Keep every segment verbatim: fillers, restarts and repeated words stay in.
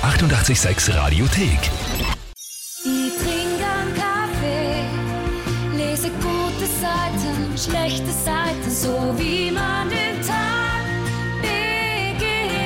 achtundachtzig Komma sechs Radiothek. Ich trinke einen Kaffee, lese gute Seiten, schlechte Seiten, so wie man den Tag beginnt.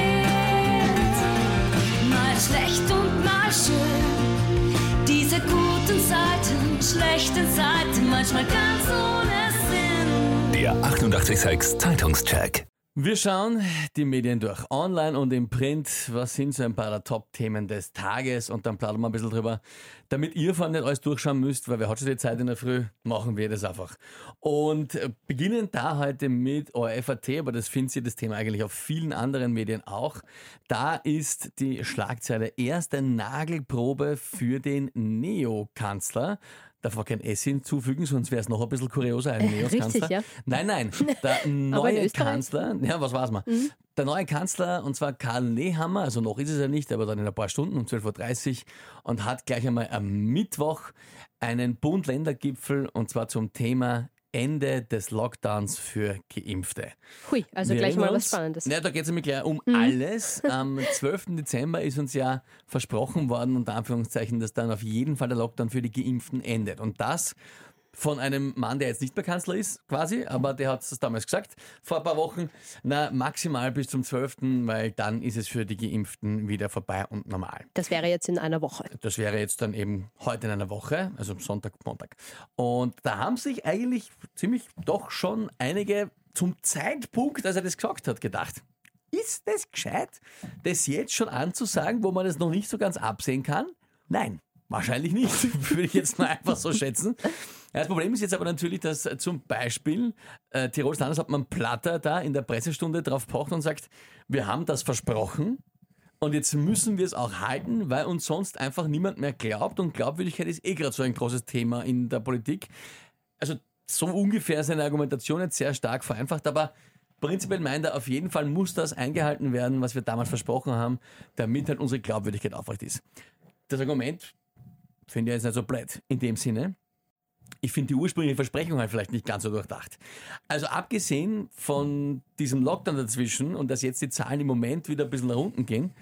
Mal schlecht und mal schön, diese guten Seiten, schlechten Seiten, manchmal ganz ohne Sinn. Der achtundachtzig Komma sechs Zeitungscheck. Wir schauen die Medien durch, online und im Print. Was sind so ein paar der Top-Themen des Tages? Und dann plaudern wir ein bisschen drüber. Damit ihr vor allem nicht alles durchschauen müsst, weil wir heute schon die Zeit in der Früh, machen wir das einfach. Und beginnen da heute mit O R F Punkt A T, aber das findet ihr das Thema eigentlich auf vielen anderen Medien auch. Da ist die Schlagzeile erste Nagelprobe für den Neokanzler. Darf man kein S hinzufügen, sonst wäre es noch ein bisschen kurioser, ein Neokanzler. Richtig, ja. Nein, nein, der neue Kanzler, ja, was weiß man? Mhm. Der neue Kanzler, und zwar Karl Nehammer, also noch ist es ja nicht, aber dann in ein paar Stunden um zwölf Uhr dreißig und hat gleich einmal am Mittwoch einen Bund-Länder-Gipfel, und zwar zum Thema Ende des Lockdowns für Geimpfte. Hui, also Wir gleich mal uns, was Spannendes. Ja, da geht es nämlich gleich um Mhm. alles. Am zwölften Dezember ist uns ja versprochen worden, unter Anführungszeichen, dass dann auf jeden Fall der Lockdown für die Geimpften endet. Und das von einem Mann, der jetzt nicht mehr Kanzler ist, quasi, aber der hat es damals gesagt, vor ein paar Wochen, na, maximal bis zum zwölften, weil dann ist es für die Geimpften wieder vorbei und normal. Das wäre jetzt in einer Woche. Das wäre jetzt dann eben heute in einer Woche, also Sonntag, Montag. Und da haben sich eigentlich ziemlich doch schon einige zum Zeitpunkt, als er das gesagt hat, gedacht, ist das gescheit, das jetzt schon anzusagen, wo man das noch nicht so ganz absehen kann? Nein. Wahrscheinlich nicht, würde ich jetzt mal einfach so schätzen. Ja, das Problem ist jetzt aber natürlich, dass zum Beispiel äh, Tirols Landeshauptmann Platter da in der Pressestunde drauf pocht und sagt, wir haben das versprochen und jetzt müssen wir es auch halten, weil uns sonst einfach niemand mehr glaubt, und Glaubwürdigkeit ist eh gerade so ein großes Thema in der Politik. Also so ungefähr seine Argumentation jetzt sehr stark vereinfacht, aber prinzipiell meint er, auf jeden Fall muss das eingehalten werden, was wir damals versprochen haben, damit halt unsere Glaubwürdigkeit aufrecht ist. Das Argument finde ich jetzt nicht so blöd in dem Sinne. Ich finde die ursprüngliche Versprechung halt vielleicht nicht ganz so durchdacht. Also abgesehen von diesem Lockdown dazwischen und dass jetzt die Zahlen im Moment wieder ein bisschen nach unten gehen,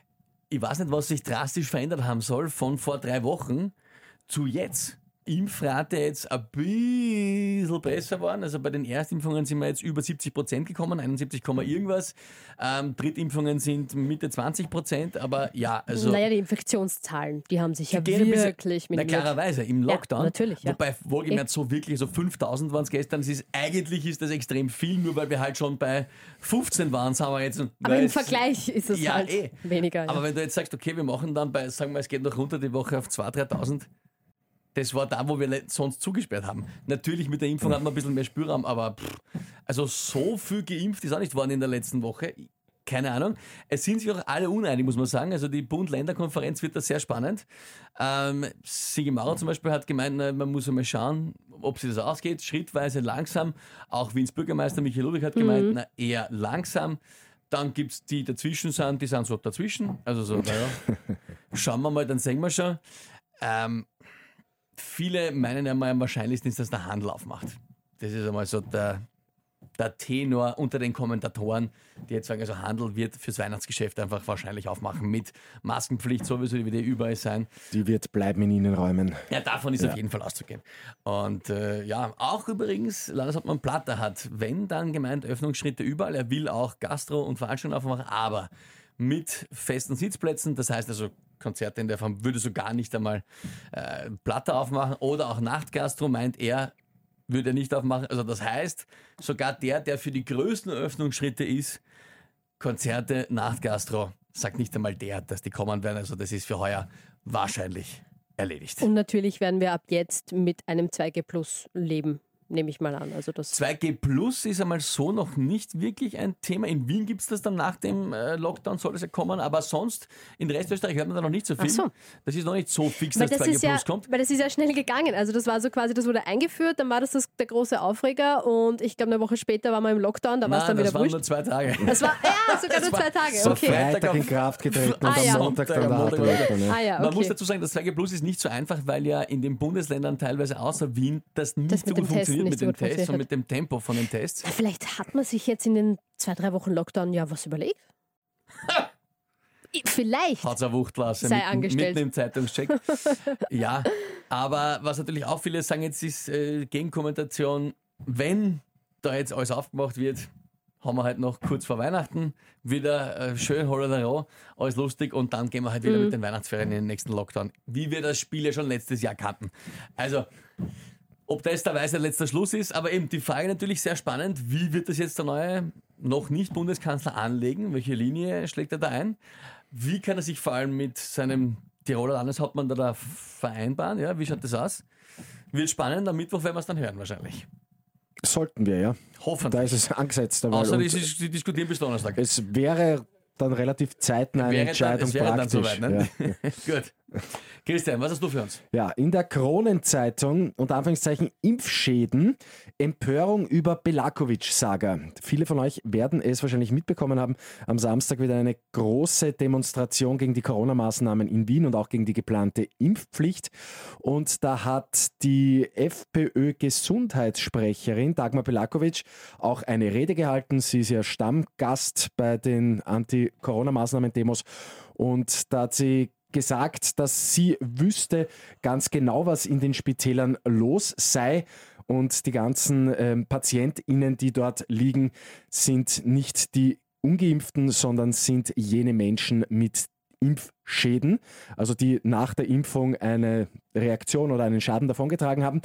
ich weiß nicht, was sich drastisch verändert haben soll von vor drei Wochen zu jetzt. Impfrate jetzt ein bisschen besser geworden. Also bei den Erstimpfungen sind wir jetzt über siebzig Prozent gekommen, einundsiebzig, irgendwas. Ähm, Drittimpfungen sind Mitte zwanzig Prozent, aber ja, also... Naja, die Infektionszahlen, die haben sich ja gehen ein wirklich bisschen, na klarerweise, im Lockdown. Ja, natürlich, ja. Wobei, wohlgemerkt, so wirklich, so fünftausend waren es gestern. Es ist, eigentlich ist das extrem viel, nur weil wir halt schon bei fünfzehn waren, sagen wir jetzt. Aber im Vergleich ist es ja, halt eh. weniger. Ja. Aber wenn du jetzt sagst, okay, wir machen dann bei, sagen wir, es geht noch runter die Woche auf zweitausend, dreitausend, das war da, wo wir sonst zugesperrt haben. Natürlich mit der Impfung hat man ein bisschen mehr Spielraum, aber pff, also so viel geimpft ist auch nicht worden in der letzten Woche. Keine Ahnung. Es sind sich auch alle uneinig, muss man sagen. Also die Bund-Länder-Konferenz wird da sehr spannend. Ähm, Sigi Maurer zum Beispiel hat gemeint, na, man muss einmal schauen, ob sich das ausgeht. Schrittweise, langsam. Auch Wiens Bürgermeister Michael Ludwig hat gemeint, mhm. na, eher langsam. Dann gibt es die, die dazwischen sind, die sind so dazwischen. Also so, naja, schauen wir mal, dann sehen wir schon. Ähm, Viele meinen ja mal, am wahrscheinlichsten ist, dass der Handel aufmacht. Das ist einmal so der, der Tenor unter den Kommentatoren, die jetzt sagen, also Handel wird fürs Weihnachtsgeschäft einfach wahrscheinlich aufmachen mit Maskenpflicht, sowieso, die wird eh überall sein. Die wird bleiben in Innenräumen. Ja, davon ist ja. auf jeden Fall auszugehen. Und äh, ja, auch übrigens, Landeshauptmann Platter hat, wenn dann gemeint, Öffnungsschritte überall, er will auch Gastro- und Veranstaltungen aufmachen, aber mit festen Sitzplätzen, das heißt also Konzerte in der Form würde so gar nicht einmal äh, Platter aufmachen, oder auch Nachtgastro, meint er, würde er nicht aufmachen. Also das heißt, sogar der, der für die größten Öffnungsschritte ist, Konzerte, Nachtgastro, sagt nicht einmal der, dass die kommen werden. Also das ist für heuer wahrscheinlich erledigt. Und natürlich werden wir ab jetzt mit einem zwei G Plus leben. Nehme ich mal an. Also das zwei G Plus ist einmal so noch nicht wirklich ein Thema. In Wien gibt es das dann nach dem äh, Lockdown, soll es ja kommen, aber sonst in Restösterreich hört man da noch nicht so viel. Ach so. Das ist noch nicht so fix, weil dass das zwei G ist ja, Plus kommt. Weil das ist ja schnell gegangen. Also das war so quasi, das wurde eingeführt, dann war das, das der große Aufreger und ich glaube eine Woche später waren wir im Lockdown, da war es dann wieder das waren wurscht. nur zwei Tage. Das war, ja, sogar Das nur war zwei Tage. so Okay. Freitag in Kraft getreten und Ah, am ja. Montag dann der Montag, harte Lockdown. Ja. Ah, ja, okay. Man muss dazu sagen, das zwei G Plus ist nicht so einfach, weil ja in den Bundesländern teilweise außer Wien das nicht Das so mit gut dem Testen funktioniert nicht mit so dem gut Test und funktioniert mit dem Tempo von den Tests. Vielleicht hat man sich jetzt in den zwei, drei Wochen Lockdown ja was überlegt. Vielleicht. Hat's eine Wuchtlasse Sei mitten, angestellt. mitten im Zeitungscheck. Ja, aber was natürlich auch viele sagen jetzt ist äh, Gegenkommentation, wenn da jetzt alles aufgemacht wird, haben wir halt noch kurz vor Weihnachten wieder äh, schön Hollerei, alles lustig und dann gehen wir halt wieder Mhm. mit den Weihnachtsferien in den nächsten Lockdown, wie wir das Spiel ja schon letztes Jahr kannten. Also, ob das der Weise letzter Schluss ist, aber eben die Frage natürlich sehr spannend, wie wird das jetzt der neue, noch nicht Bundeskanzler anlegen? Welche Linie schlägt er da ein? Wie kann er sich vor allem mit seinem Tiroler Landeshauptmann da, da vereinbaren? Ja, wie schaut das aus? Wird spannend, am Mittwoch werden wir es dann hören wahrscheinlich. Sollten wir, ja. Hoffentlich. Da ist es angesetzt. Aber Außer und die, die diskutieren bis Donnerstag. es wäre dann relativ zeitnah eine Wäre dann- Entscheidung es wäre dann praktisch. soweit, ne? ja. Gut. Christian, was hast du für uns? Ja, in der Kronenzeitung, unter Anführungszeichen Impfschäden, Empörung über Belakovic-Saga. Viele von euch werden es wahrscheinlich mitbekommen haben, am Samstag wieder eine große Demonstration gegen die Corona-Maßnahmen in Wien und auch gegen die geplante Impfpflicht. Und da hat die FPÖ-Gesundheitssprecherin Dagmar Belakovic auch eine Rede gehalten. Sie ist ja Stammgast bei den Anti-Corona-Maßnahmen-Demos und da hat sie gesagt, dass sie wüsste ganz genau, was in den Spitälern los sei. Und die ganzen ähm, PatientInnen, die dort liegen, sind nicht die Ungeimpften, sondern sind jene Menschen mit Impfschäden, also die nach der Impfung eine Reaktion oder einen Schaden davongetragen haben.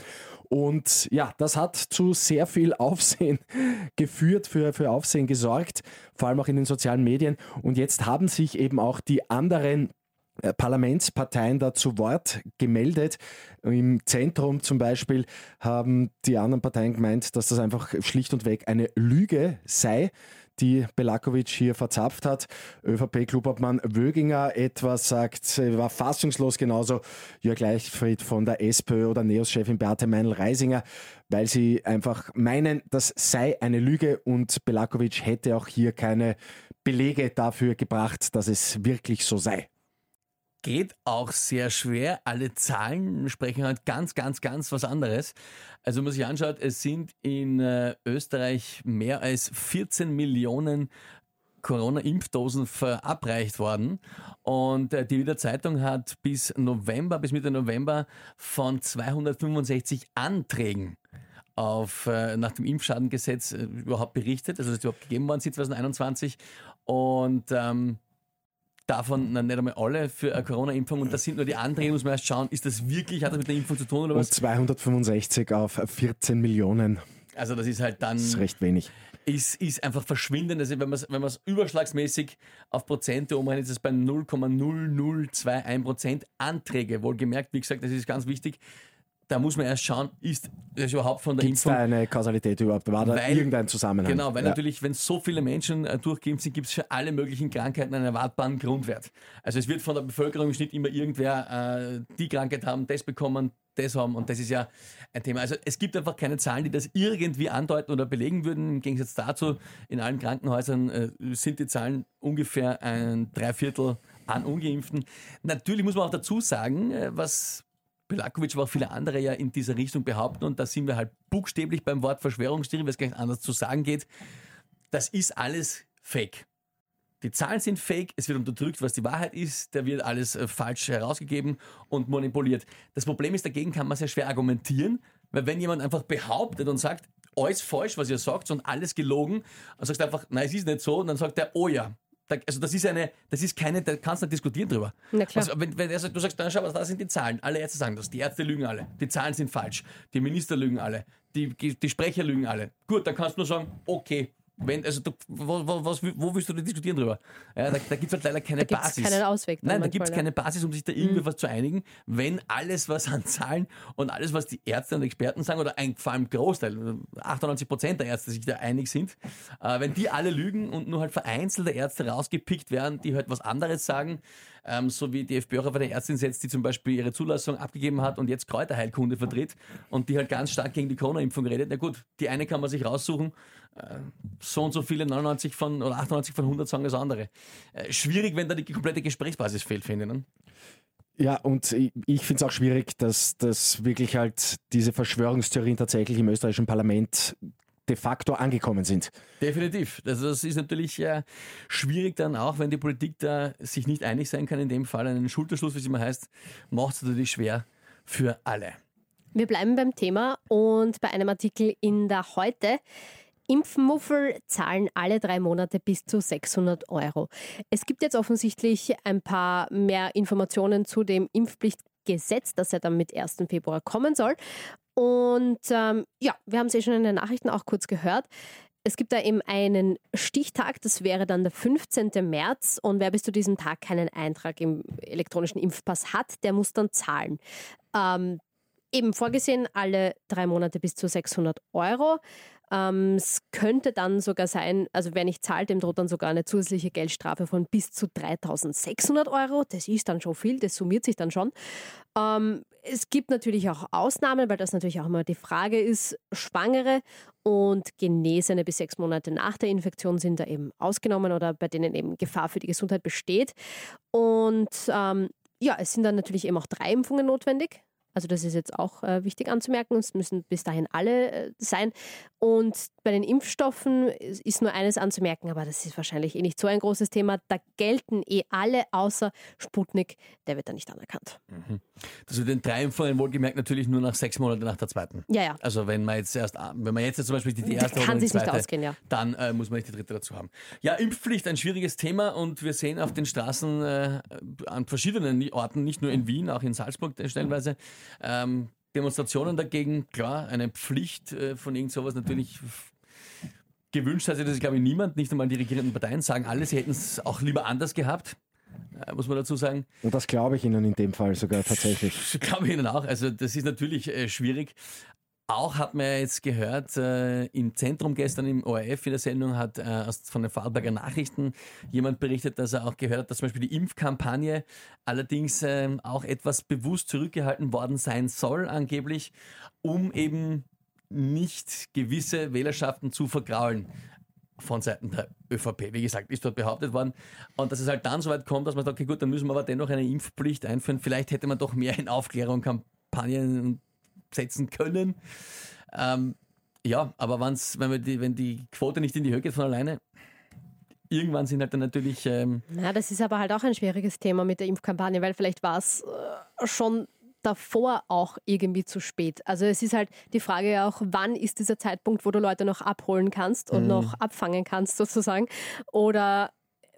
Und ja, das hat zu sehr viel Aufsehen geführt, für, für Aufsehen gesorgt, vor allem auch in den sozialen Medien. Und jetzt haben sich eben auch die anderen Parlamentsparteien da zu Wort gemeldet. Im Zentrum zum Beispiel haben die anderen Parteien gemeint, dass das einfach schlicht und weg eine Lüge sei, die Belakovic hier verzapft hat. ÖVP-Klubobmann Wöginger etwas sagt, er war fassungslos, genauso Jörg Leichtfried von der SPÖ oder NEOS-Chefin Beate Meinl-Reisinger, weil sie einfach meinen, das sei eine Lüge und Belakovic hätte auch hier keine Belege dafür gebracht, dass es wirklich so sei. Geht auch sehr schwer. Alle Zahlen sprechen halt ganz, ganz, ganz was anderes. Also wenn man sich anschaut, es sind in äh, Österreich mehr als vierzehn Millionen Corona-Impfdosen verabreicht worden. Und äh, die Wiener Zeitung hat bis November, bis Mitte November von zweihundertfünfundsechzig Anträgen auf, äh, nach dem Impfschadengesetz äh, überhaupt berichtet, also das ist überhaupt gegeben worden zwanzig einundzwanzig. Und ähm, davon na, nicht einmal alle für eine Corona-Impfung und das sind nur die Anträge, muss man erst schauen, ist das wirklich, hat das mit der Impfung zu tun oder Und was? zweihundertfünfundsechzig auf vierzehn Millionen, Also das ist halt dann, das ist recht wenig. ist, ist einfach verschwindend. Also wenn man es wenn man's überschlagsmäßig auf Prozente umrechnet, ist es bei null Komma null null zwei eins Prozent Anträge. Wohlgemerkt, wie gesagt, das ist ganz wichtig. Da muss man erst schauen, ist das überhaupt von der Gibt es Impfung... da eine Kausalität überhaupt? War da Weil- irgendein Zusammenhang? Genau, weil Ja. natürlich, wenn so viele Menschen äh, durchgeimpft sind, gibt es für alle möglichen Krankheiten einen erwartbaren Grundwert. Also es wird von der Bevölkerung im Schnitt immer irgendwer äh, die Krankheit haben, das bekommen, das haben und das ist ja ein Thema. Also es gibt einfach keine Zahlen, die das irgendwie andeuten oder belegen würden. Im Gegensatz dazu, in allen Krankenhäusern äh, sind die Zahlen ungefähr ein Dreiviertel an Ungeimpften. Natürlich muss man auch dazu sagen, äh, was Belakovic, aber auch viele andere ja in dieser Richtung behaupten und da sind wir halt buchstäblich beim Wort Verschwörungstheorie, weil es gar nicht anders zu sagen geht. Das ist alles Fake. Die Zahlen sind fake, es wird unterdrückt, was die Wahrheit ist, da wird alles äh, falsch herausgegeben und manipuliert. Das Problem ist, dagegen kann man sehr schwer argumentieren, weil wenn jemand einfach behauptet und sagt, alles falsch, was ihr sagt und alles gelogen, und sagst einfach, nein, es ist nicht so, und dann sagt er, oh ja. Da, also das ist eine, das ist keine, da kannst du nicht diskutieren drüber. Na klar. Also wenn, wenn er sagt, du sagst, dann schau, was da sind die Zahlen. Alle Ärzte sagen das, die Ärzte lügen alle, die Zahlen sind falsch, die Minister lügen alle, die, die Sprecher lügen alle. Gut, dann kannst du nur sagen, okay. Wenn, also du, wo, wo, was, wo willst du denn diskutieren drüber? Ja, da da gibt es halt leider keine Da gibt's Basis. keinen Ausweg dann Nein, da manchmal, gibt es ja. keine Basis, um sich da irgendwie was zu einigen, wenn alles, was an Zahlen und alles, was die Ärzte und Experten sagen, oder ein, vor allem Großteil, achtundneunzig Prozent der Ärzte sich da einig sind, äh, wenn die alle lügen und nur halt vereinzelte Ärzte rausgepickt werden, die halt was anderes sagen, ähm, so wie die FPÖ auch auf eine Ärztin setzt, die zum Beispiel ihre Zulassung abgegeben hat und jetzt Kräuterheilkunde vertritt und die halt ganz stark gegen die Corona-Impfung redet. Na gut, die eine kann man sich raussuchen, äh, so und so viele, neunundneunzig von oder achtundneunzig von hundert sagen das andere. Äh, schwierig, wenn da die komplette Gesprächsbasis fehlt, finde ich. Ne? Ja, und ich, ich finde es auch schwierig, dass, dass wirklich halt diese Verschwörungstheorien tatsächlich im österreichischen Parlament de facto angekommen sind. Definitiv. Also das ist natürlich äh, schwierig dann auch, wenn die Politik da sich nicht einig sein kann, in dem Fall einen Schulterschluss, wie es immer heißt, macht es natürlich schwer für alle. Wir bleiben beim Thema und bei einem Artikel in der Heute. Impfmuffel zahlen alle drei Monate bis zu sechshundert Euro. Es gibt jetzt offensichtlich ein paar mehr Informationen zu dem Impfpflichtgesetz, das ja dann mit ersten Februar kommen soll. Und ähm, ja, wir haben es eh schon in den Nachrichten auch kurz gehört. Es gibt da eben einen Stichtag, das wäre dann der fünfzehnten März. Und wer bis zu diesem Tag keinen Eintrag im elektronischen Impfpass hat, der muss dann zahlen. Ähm, eben vorgesehen alle drei Monate bis zu sechshundert Euro. Ähm, es könnte dann sogar sein, also wer nicht zahlt, dem droht dann sogar eine zusätzliche Geldstrafe von bis zu dreitausendsechshundert Euro. Das ist dann schon viel, das summiert sich dann schon. Ähm, es gibt natürlich auch Ausnahmen, weil das natürlich auch immer die Frage ist. Schwangere und Genesene bis sechs Monate nach der Infektion sind da eben ausgenommen oder bei denen eben Gefahr für die Gesundheit besteht. Und ähm, ja, es sind dann natürlich eben auch drei Impfungen notwendig. Also das ist jetzt auch äh, wichtig anzumerken. Es müssen bis dahin alle äh, sein. Und bei den Impfstoffen ist nur eines anzumerken, aber das ist wahrscheinlich eh nicht so ein großes Thema. Da gelten eh alle außer Sputnik. Der wird da nicht anerkannt. Mhm. Das mit den drei Impfungen wohlgemerkt natürlich nur nach sechs Monaten nach der zweiten. Ja, ja. Also wenn man jetzt erst, wenn man jetzt zum Beispiel die, die erste da kann oder die sich nicht zweite, ausgehen, ja. dann äh, muss man nicht die dritte dazu haben. Ja, Impfpflicht, ein schwieriges Thema und wir sehen auf den Straßen äh, an verschiedenen Orten, nicht nur in Wien, auch in Salzburg stellenweise, ähm, Demonstrationen dagegen. Klar, eine Pflicht äh, von irgend sowas natürlich gewünscht hat sich das, glaube ich, niemand, nicht einmal die regierenden Parteien sagen alle, sie hätten es auch lieber anders gehabt. Muss man dazu sagen. Und das glaube ich Ihnen in dem Fall sogar tatsächlich. Das glaube ich Ihnen auch. Also das ist natürlich äh, schwierig. Auch hat man jetzt gehört, äh, im Zentrum gestern im O R F in der Sendung hat äh, aus, von den Vorarlberger Nachrichten jemand berichtet, dass er auch gehört hat, dass zum Beispiel die Impfkampagne allerdings äh, auch etwas bewusst zurückgehalten worden sein soll, angeblich, um eben nicht gewisse Wählerschaften zu vergraulen. Von Seiten der ÖVP. Wie gesagt, ist dort behauptet worden. Und dass es halt dann so weit kommt, dass man sagt, okay, gut, dann müssen wir aber dennoch eine Impfpflicht einführen. Vielleicht hätte man doch mehr in Aufklärung, Kampagnen setzen können. Ähm, ja, aber wenn's, wenn, wir die, wenn die Quote nicht in die Höhe geht von alleine, irgendwann sind halt dann natürlich... Ähm Na, das ist aber halt auch ein schwieriges Thema mit der Impfkampagne, weil vielleicht war es äh, schon davor auch irgendwie zu spät. Also es ist halt die Frage ja auch, wann ist dieser Zeitpunkt, wo du Leute noch abholen kannst und mhm. noch abfangen kannst sozusagen, oder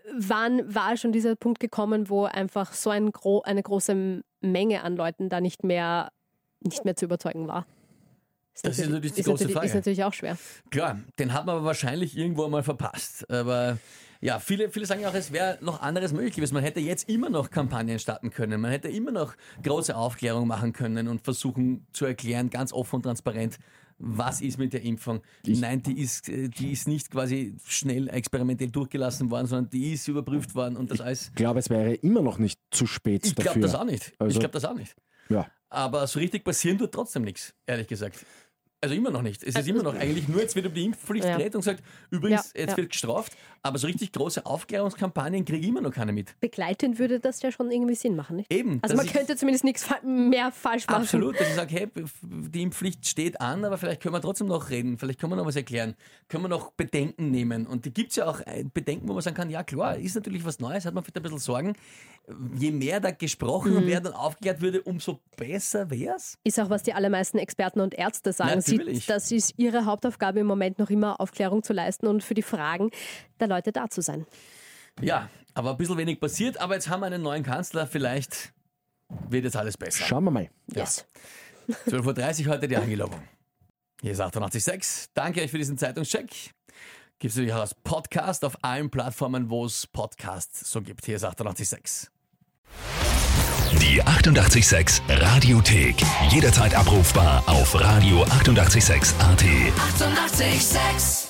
wann war schon dieser Punkt gekommen, wo einfach so ein gro- eine große Menge an Leuten da nicht mehr, nicht mehr zu überzeugen war. Ist das ist natürlich die ist große natürlich, Frage. Ist natürlich auch schwer. Klar, den hat man aber wahrscheinlich irgendwo einmal verpasst. Aber ja, viele, viele sagen auch, es wäre noch anderes möglich gewesen. Man hätte jetzt immer noch Kampagnen starten können. Man hätte immer noch große Aufklärung machen können und versuchen zu erklären, ganz offen und transparent, was ist mit der Impfung. Ich Nein, die ist, die ist nicht quasi schnell experimentell durchgelassen worden, sondern die ist überprüft worden und das alles. Ich glaube, es wäre immer noch nicht zu spät ich dafür. Ich glaube das auch nicht. Also, ich glaube das auch nicht. Ja. Aber so richtig passieren tut trotzdem nichts, ehrlich gesagt. Also immer noch nicht. Es ist immer noch eigentlich nur, jetzt wird über die Impfpflicht ja. geredet und gesagt, übrigens, ja, jetzt ja. wird gestraft, aber so richtig große Aufklärungskampagnen kriege ich immer noch keine mit. Begleitend würde das ja schon irgendwie Sinn machen, nicht? Eben. Also man könnte zumindest nichts mehr falsch machen. Absolut, dass ich sage, hey, die Impfpflicht steht an, aber vielleicht können wir trotzdem noch reden, vielleicht können wir noch was erklären, können wir noch Bedenken nehmen. Und die gibt es ja auch Bedenken, wo man sagen kann, ja klar, ist natürlich was Neues, hat man vielleicht ein bisschen Sorgen. Je mehr da gesprochen und mhm. mehr dann aufgeklärt würde, umso besser wäre es. Ist auch, was die allermeisten Experten und Ärzte sagen. Natürlich. Sie, das ist ihre Hauptaufgabe im Moment noch immer, Aufklärung zu leisten und für die Fragen der Leute da zu sein. Ja, aber ein bisschen wenig passiert, aber jetzt haben wir einen neuen Kanzler, vielleicht wird jetzt alles besser. Schauen wir mal. Ja. Yes. zwölf Uhr dreißig heute die Angelobung. Hier ist achtundachtzig Komma sechs. Danke euch für diesen Zeitungscheck. Gibt es natürlich auch als Podcast auf allen Plattformen, wo es Podcasts so gibt. Hier ist achtundachtzig Komma sechs. Die achtundachtzig Komma sechs Radiothek. Jederzeit abrufbar auf radio achtundachtzig Komma sechs Punkt a t. achtundachtzig Komma sechs